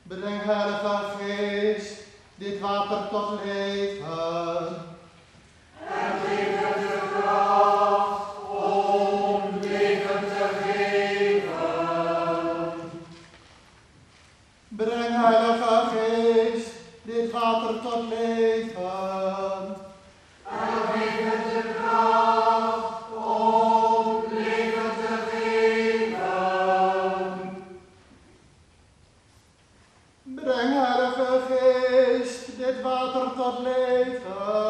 Breng, Heilige Geest, dit water tot leven. En geef het de kracht om leven te geven. Breng, Heilige Geest, dit water tot leven. En geef het de kracht om leven te geven. Breng, Heilige Geest, dit water tot leven.